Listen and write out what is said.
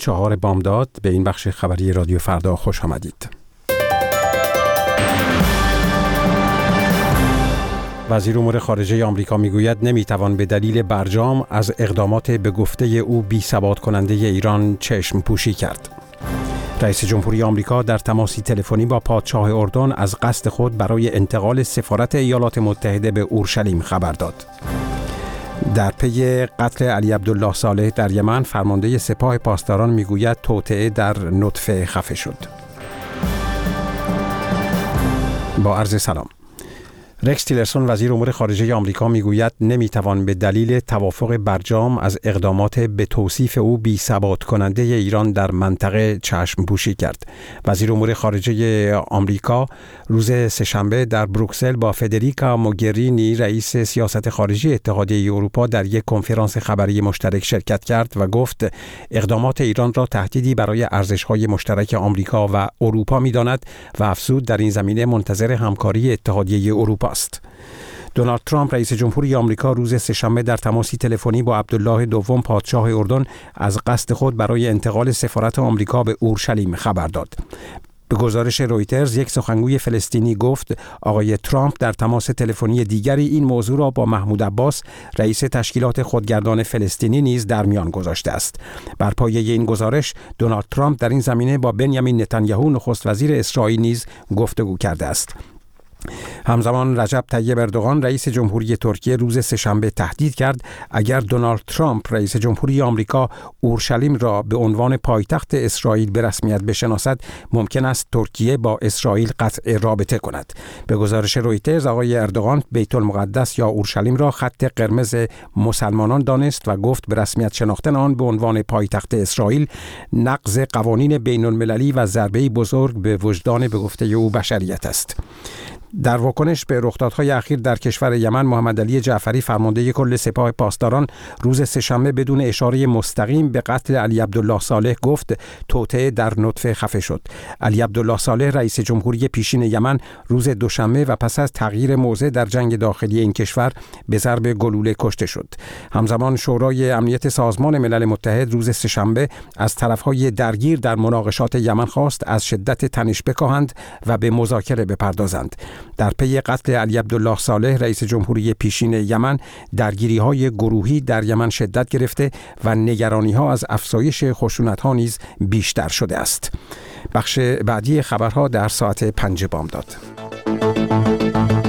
4 بامداد به این بخش خبری رادیو فردا خوش آمدید. وزیر امور خارجه آمریکا میگوید نمیتوان به دلیل برجام از اقدامات به گفته او بی‌ثبات کننده ایران چشم پوشی کرد. رئیس جمهوری آمریکا در تماسی تلفنی با پادشاه اردن از قصد خود برای انتقال سفارت ایالات متحده به اورشلیم خبر داد. در پی قتل علی عبدالله صالح در یمن، فرمانده سپاه پاسداران میگوید توطئه در نطفه خفه شد. با عرض سلام. رکس تیلرسون وزیر امور خارجه آمریکا میگوید نمیتوان به دلیل توافق برجام از اقدامات به توصیف او بی‌ثبات کننده ایران در منطقه چشم پوشی کرد. وزیر امور خارجه آمریکا روز سه‌شنبه در بروکسل با فدریکا موگرینی رئیس سیاست خارجی اتحادیه اروپا در یک کنفرانس خبری مشترک شرکت کرد و گفت اقدامات ایران را تهدیدی برای ارزش‌های مشترک آمریکا و اروپا می‌داند و افزود در این زمینه منتظر همکاری اتحادیه اروپا است. دونالد ترامپ رئیس جمهوری آمریکا روز سه‌شنبه در تماسی تلفنی با عبدالله دوم پادشاه اردن از قصد خود برای انتقال سفارت آمریکا به اورشلیم خبر داد. به گزارش رویترز یک سخنگوی فلسطینی گفت آقای ترامپ در تماس تلفنی دیگری این موضوع را با محمود عباس رئیس تشکیلات خودگردان فلسطینی نیز در میان گذاشته است. بر پایه این گزارش دونالد ترامپ در این زمینه با بنیامین نتانیاهو نخست وزیر اسرائیل نیز گفتگو کرده است. همزمان رجب طیب اردوغان رئیس جمهوری ترکیه روز سه‌شنبه تهدید کرد اگر دونالد ترامپ رئیس جمهوری آمریکا اورشلیم را به عنوان پایتخت اسرائیل به رسمیت بشناسد ممکن است ترکیه با اسرائیل قطع رابطه کند. به گزارش رویترز آقای اردوغان بیت المقدس یا اورشلیم را خط قرمز مسلمانان دانست و گفت به رسمیت شناختن آن به عنوان پایتخت اسرائیل نقض قوانین بین المللی و ضربه‌ای بزرگ به وجدان به گفته او بشریت است. در واکنش به رخدادهای اخیر در کشور یمن، محمد علی جعفری فرمانده کل سپاه پاسداران روز سه‌شنبه بدون اشاره مستقیم به قتل علی عبدالله صالح گفت توطئه در نطفه خفه شد. علی عبدالله صالح رئیس جمهوری پیشین یمن روز دوشنبه و پس از تغییر موضع در جنگ داخلی این کشور به ضرب گلوله کشته شد. همزمان شورای امنیت سازمان ملل متحد روز سه‌شنبه از طرفهای درگیر در مناقشات یمن خواست از شدت تنش بکاهند و به مذاکره بپردازند. در پی قتل علی عبدالله صالح رئیس جمهوری پیشین یمن، درگیری‌های گروهی در یمن شدت گرفته و نگرانی‌ها از افزایش خشونت‌ها نیز بیشتر شده است. بخش بعدی خبرها در ساعت 5 بامداد.